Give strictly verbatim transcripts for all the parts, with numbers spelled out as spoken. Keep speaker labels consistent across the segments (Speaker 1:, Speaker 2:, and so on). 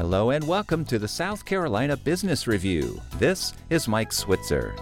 Speaker 1: Hello and welcome to the South Carolina Business Review. This is Mike Switzer.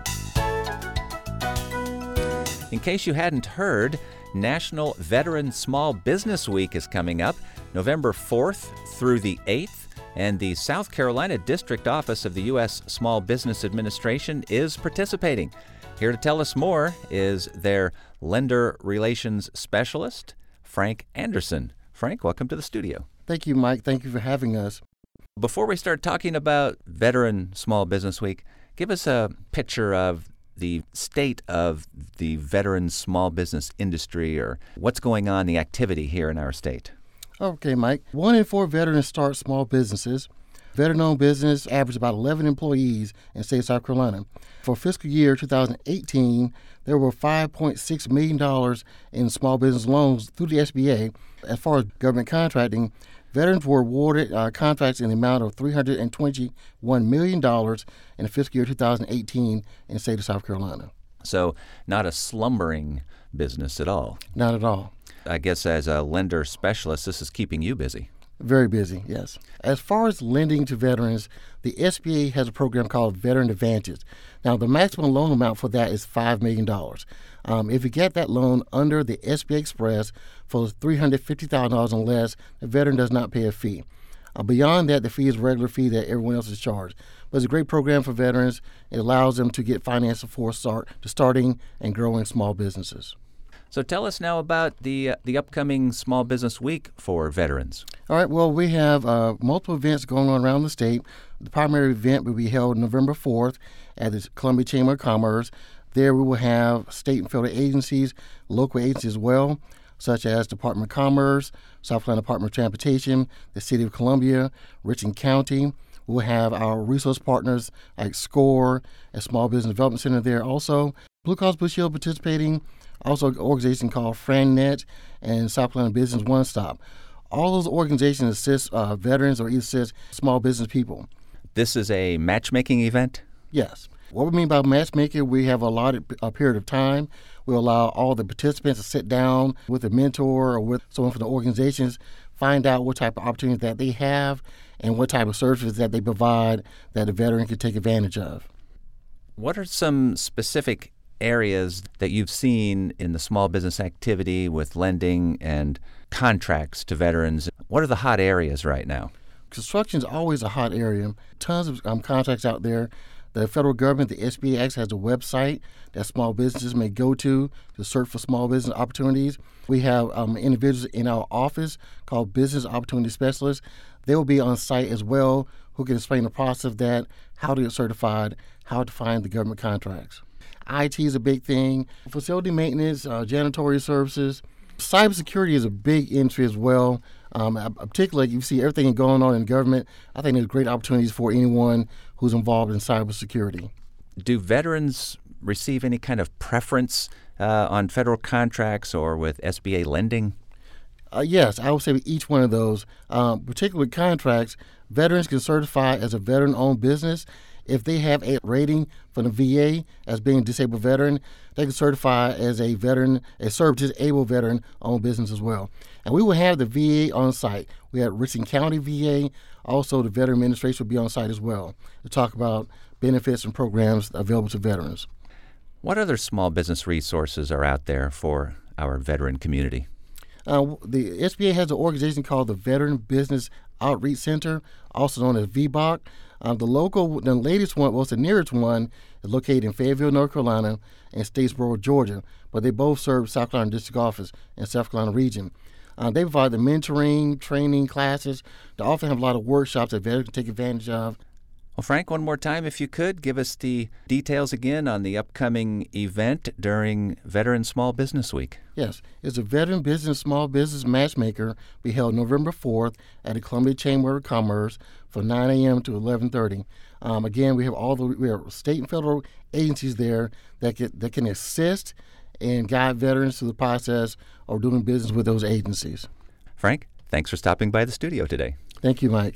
Speaker 1: In case you hadn't heard, National Veteran Small Business Week is coming up November fourth through the eighth, and the South Carolina District Office of the U S Small Business Administration is participating. Here to tell us more is their Lender Relations Specialist, Frank Anderson. Frank, welcome to the studio.
Speaker 2: Thank you, Mike. Thank you for having us.
Speaker 1: Before we start talking about Veteran Small Business Week, give us a picture of the state of the veteran small business industry, or what's going on, the activity here in our state.
Speaker 2: Okay, Mike. One in four veterans start small businesses. Veteran-owned business average about eleven employees in the state of South Carolina. For fiscal year two thousand eighteen, there were five point six million dollars in small business loans through the S B A. As far as government contracting, veterans were awarded uh, contracts in the amount of three hundred twenty-one million dollars in the fiscal year two thousand eighteen in the state of South Carolina.
Speaker 1: So not a slumbering business at all.
Speaker 2: Not at all.
Speaker 1: I guess as a lender specialist, this is keeping you busy.
Speaker 2: Very busy, yes. As far as lending to veterans, the S B A has a program called Veteran Advantage. Now, the maximum loan amount for that is five million dollars. Um, if you get that loan under the S B A Express for three hundred fifty thousand dollars and less, the veteran does not pay a fee. Uh, beyond that, the fee is a regular fee that everyone else is charged. But it's a great program for veterans. It allows them to get financing for start to starting and growing small businesses.
Speaker 1: So tell us now about the uh, the upcoming Small Business Week for veterans.
Speaker 2: All right, well, we have uh, multiple events going on around the state. The primary event will be held November fourth at the Columbia Chamber of Commerce. There we will have state and federal agencies, local agencies as well, such as Department of Commerce, South Carolina Department of Transportation, the City of Columbia, Richland County. We'll have our resource partners like SCORE, a Small Business Development Center there also. Blue Cross Blue Shield participating. Also an organization called FranNet and South Carolina Business One Stop. All those organizations assist uh, veterans or assist small business people.
Speaker 1: This is a matchmaking event?
Speaker 2: Yes. What we mean by matchmaking, we have allotted a period of time. We allow all the participants to sit down with a mentor or with someone from the organizations, find out what type of opportunities that they have and what type of services that they provide that a veteran can take advantage of.
Speaker 1: What are some specific areas that you've seen in the small business activity with lending and contracts to veterans? What are the hot areas right now?
Speaker 2: Construction is always a hot area. Tons of um, contracts out there. The federal government, the S B A, has a website that small businesses may go to to search for small business opportunities. We have um, individuals in our office called Business Opportunity Specialists. They will be on site as well who can explain the process of that, how to get certified, how to find the government contracts. I T is a big thing. Facility maintenance, uh, janitorial services. Cybersecurity is a big industry as well. Um, particularly, you see everything going on in government. I think there's great opportunities for anyone who's involved in cybersecurity.
Speaker 1: Do veterans receive any kind of preference uh, on federal contracts or with S B A lending?
Speaker 2: Uh, yes, I would say with each one of those. Um, particularly contracts, veterans can certify as a veteran-owned business. If they have a rating from the V A as being a disabled veteran, they can certify as a veteran, a served-disabled veteran-owned business as well. And we will have the V A on site. We have Richland County V A. Also, the Veteran Administration will be on site as well to talk about benefits and programs available to veterans.
Speaker 1: What other small business resources are out there for our veteran community?
Speaker 2: Uh, the S B A has an organization called the Veteran Business Outreach Center, also known as V B O C. Uh, the local, the latest one, well, the nearest one, is located in Fayetteville, North Carolina, and Statesboro, Georgia. But they both serve South Carolina District Office and South Carolina region. Uh, they provide the mentoring, training classes. They often have a lot of workshops that veterans can take advantage of.
Speaker 1: Well, Frank, one more time, if you could, give us the details again on the upcoming event during Veteran Small Business Week.
Speaker 2: Yes, it's a Veteran Business Small Business Matchmaker be held November fourth at the Columbia Chamber of Commerce from nine a.m. to eleven thirty. Um, again, we have all the we have state and federal agencies there that can, that can assist and guide veterans through the process of doing business with those agencies.
Speaker 1: Frank, thanks for stopping by the studio today.
Speaker 2: Thank you, Mike.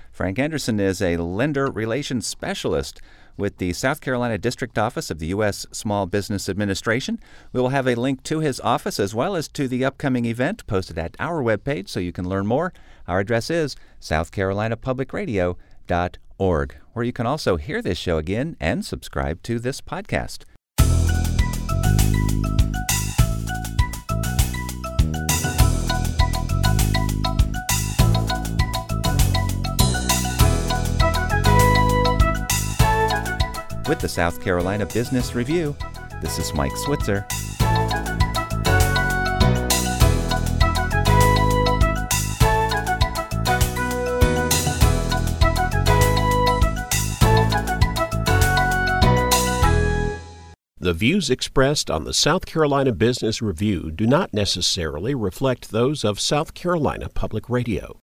Speaker 1: Frank Anderson is a lender relations specialist with the South Carolina District Office of the U S Small Business Administration. We will have a link to his office as well as to the upcoming event posted at our webpage so you can learn more. Our address is south carolina public radio dot org, where you can also hear this show again and subscribe to this podcast. With the South Carolina Business Review, this is Mike Switzer.
Speaker 3: The views expressed on the South Carolina Business Review do not necessarily reflect those of South Carolina Public Radio.